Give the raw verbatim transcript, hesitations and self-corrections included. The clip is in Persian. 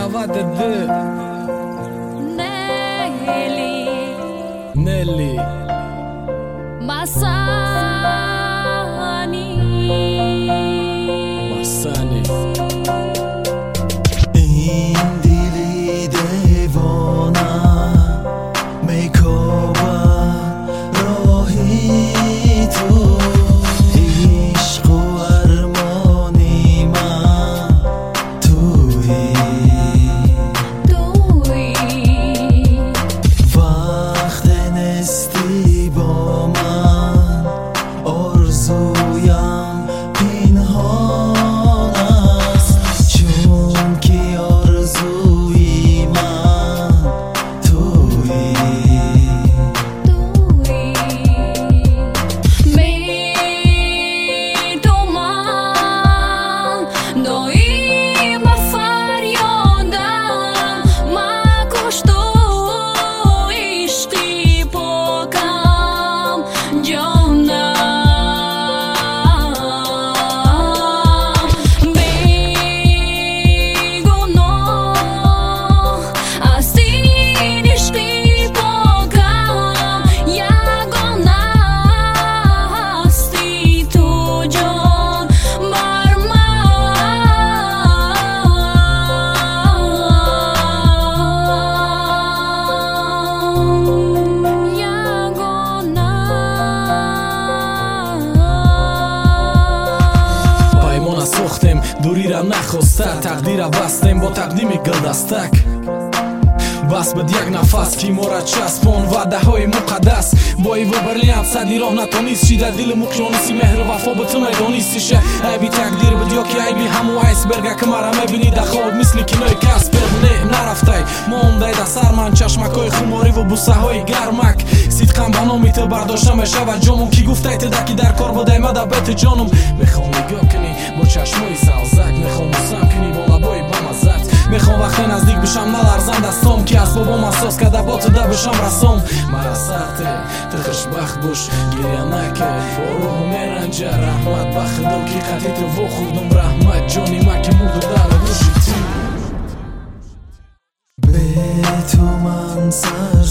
avade de Nelly Nelly Masani Masani این دلی دیوانه میکوبد راهی تو عشق و ارمانی من تویی تویی وقت نستی با من آرزویم پنهان است چون که آرزوی من تویی تویی میدومم دایم فریادم مکش تو عشقی پاکم جانم بیگناه از این عشقی پاکم یگانه هستی تو جان بر من یگانه паймона сохтем дурира нахоста тақдира бастем бо тақдими гулдастак бас бад як нафас ки мора часпон ваъдаҳои муқаддас бо иву барлиам сади роҳ натонист чида дили муқёниси меҳру вафо бу ту медонистиша айби тақдир буд ё ки айби ҳаму айсберга ки мара мебини да хоб мисли кинои каспер не нарафтай мондай да сарман чашмакҳои хумориву бусаҳои гармак сидқам ба номи ту бардошта мешавад ҷомум ки гуфтай ту даки дар кор будай мада бети ҷонум мехом нигоҳ кунӣ бо чашмои савзак мехом усам кунӣ бо лабои бамаззат мехом вақте наздик бишам наларзан дастом ки асбобом асос карда бо ту да бишам расом мара сахте ту хушбахт буш гирья накай бо рӯҳу меранҷа раҳмат ба худо ки қади ту вохӯрдум раҳмат ҷони ман ки мурду дар рӯши ту به تو من سر